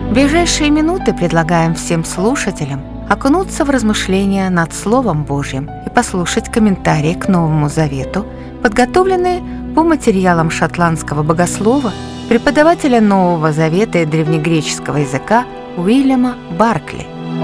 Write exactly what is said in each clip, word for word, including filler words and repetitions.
В ближайшие минуты предлагаем всем слушателям окунуться в размышления над Словом Божьим и послушать комментарии к Новому Завету, подготовленные по материалам шотландского богослова, преподавателя Нового Завета и древнегреческого языка Уильяма Баркли.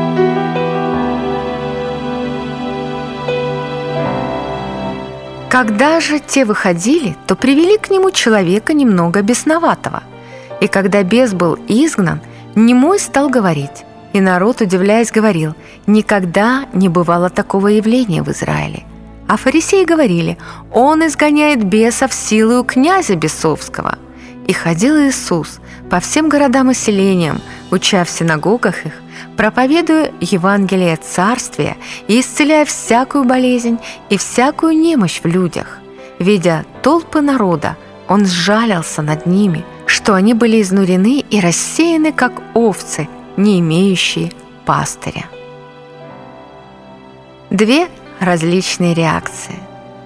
Когда же те выходили, то привели к нему человека немного бесноватого. И когда бес был изгнан, немой стал говорить, и народ, удивляясь, говорил: «Никогда не бывало такого явления в Израиле». А фарисеи говорили: «Он изгоняет бесов силою князя бесовского». И ходил Иисус по всем городам и селениям, уча в синагогах их, проповедуя Евангелие Царствия и исцеляя всякую болезнь и всякую немощь в людях. Видя толпы народа, Он сжалился над ними, что они были изнурены и рассеяны, как овцы, не имеющие пастыря. Две различные реакции.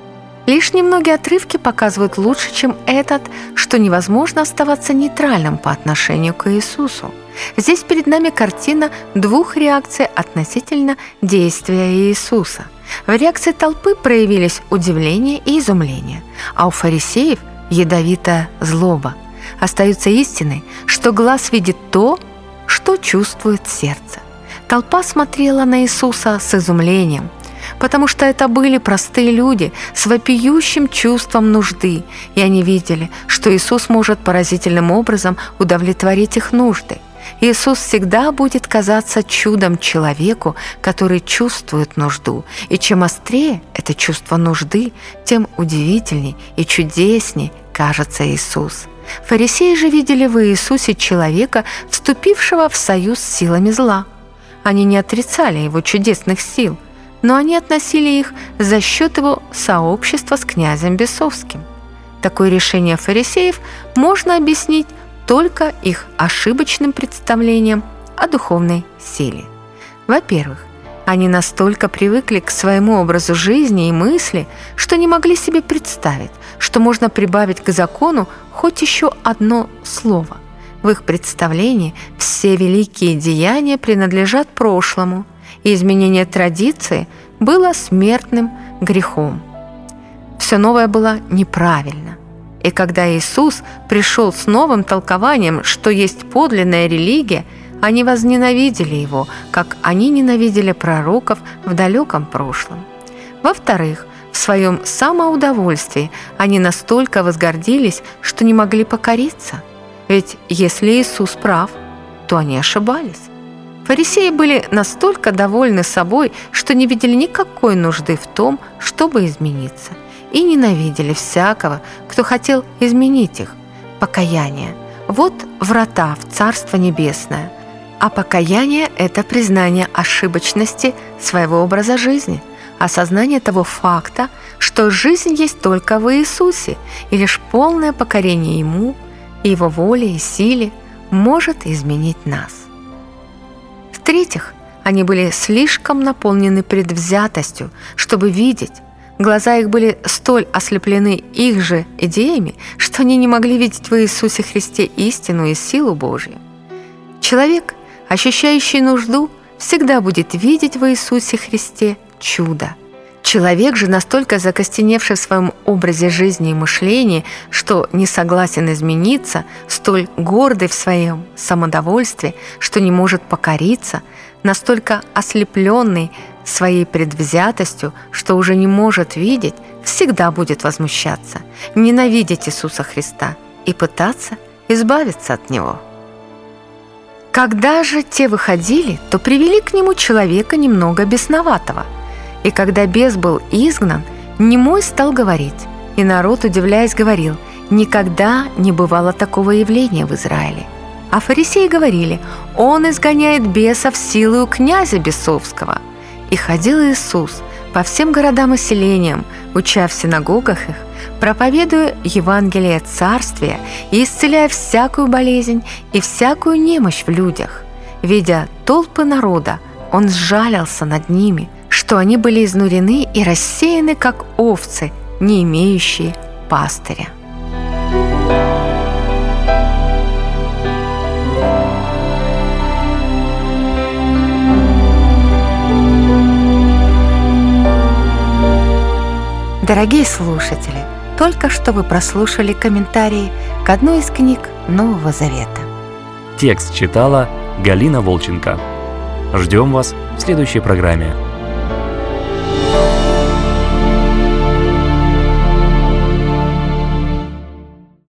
Лишь немногие отрывки показывают лучше, чем этот, что невозможно оставаться нейтральным по отношению к Иисусу. Здесь перед нами картина двух реакций относительно действия Иисуса. В реакции толпы проявились удивление и изумление, а у фарисеев – ядовитая злоба. Остается истиной, что глаз видит то, что чувствует сердце. Толпа смотрела на Иисуса с изумлением, потому что это были простые люди с вопиющим чувством нужды, и они видели, что Иисус может поразительным образом удовлетворить их нужды. Иисус всегда будет казаться чудом человеку, который чувствует нужду, и чем острее это чувство нужды, тем удивительней и чудесней кажется Иисус. Фарисеи же видели в Иисусе человека, вступившего в союз с силами зла. Они не отрицали его чудесных сил, но они относили их за счет его сообщества с князем бесовским. Такое решение фарисеев можно объяснить только их ошибочным представлением о духовной силе. Во-первых, они настолько привыкли к своему образу жизни и мысли, что не могли себе представить, что можно прибавить к закону хоть еще одно слово. В их представлении все великие деяния принадлежат прошлому, и изменение традиции было смертным грехом. Все новое было неправильно. И когда Иисус пришел с новым толкованием, что есть подлинная религия, они возненавидели Его, как они ненавидели пророков в далеком прошлом. Во-вторых, в своем самоудовольствии они настолько возгордились, что не могли покориться. Ведь если Иисус прав, то они ошибались. Фарисеи были настолько довольны собой, что не видели никакой нужды в том, чтобы измениться, и ненавидели всякого, кто хотел изменить их. Покаяние – вот врата в Царство Небесное. А покаяние – это признание ошибочности своего образа жизни, осознание того факта, что жизнь есть только в Иисусе, и лишь полное покорение Ему и Его воле и силе может изменить нас. В-третьих, они были слишком наполнены предвзятостью, чтобы видеть. Глаза их были столь ослеплены их же идеями, что они не могли видеть в Иисусе Христе истину и силу Божью. Человек, ощущающий нужду, всегда будет видеть в Иисусе Христе чудо. Человек же, настолько закостеневший в своем образе жизни и мышлении, что не согласен измениться, столь гордый в своем самодовольстве, что не может покориться, настолько ослепленный своей предвзятостью, что уже не может видеть, всегда будет возмущаться, ненавидеть Иисуса Христа и пытаться избавиться от Него. Когда же те выходили, то привели к Нему человека немного бесноватого. И когда бес был изгнан, немой стал говорить, и народ, удивляясь, говорил: «Никогда не бывало такого явления в Израиле». А фарисеи говорили: «Он изгоняет бесов силою князя бесовского». И ходил Иисус по всем городам и селениям, уча в синагогах их, проповедуя Евангелие Царствия и исцеляя всякую болезнь и всякую немощь в людях. Видя толпы народа, Он сжалился над ними, что они были изнурены и рассеяны, как овцы, не имеющие пастыря. Дорогие слушатели, только что вы прослушали комментарии к одной из книг Нового Завета. Текст читала Галина Волченко. Ждем вас в следующей программе.